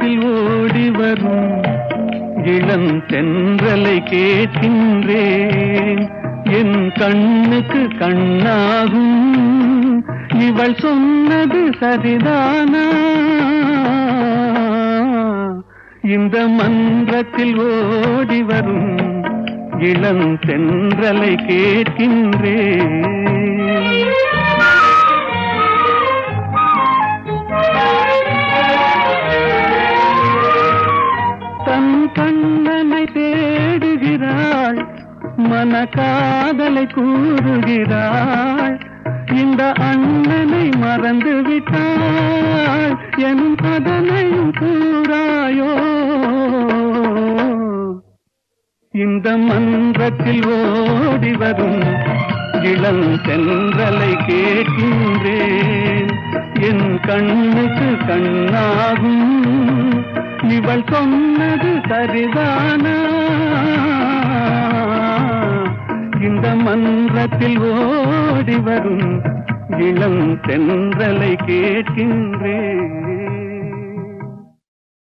மன்றத்தில் ஓடி வரும் இளம் தென்றலை கேட்கின்றேன். என் கண்ணுக்கு கண்ணாகும் இவள் சொன்னது சரிதானா? இந்த மன்றத்தில் ஓடி வரும் இளம் தென்றலை கேட்கின்றேன். தன் கண்ணனை தேடுகிறாள், மனக்காதலை கூறுகிறாள். இந்த அண்ணனை மறந்து விட்டாள் என் அதனையும் கூறாயோ? இந்த மன்றத்தில் ஓடி வரும் இளம் தென்றலை கேட்கின்றேன். என் கண்ணுக்கு கண்ணாகும் இவள் சொன்னது சரிதானா? இந்த மன்றத்தில் ஓடி வரும் இளம் தென்றலை கேட்கின்றேன்.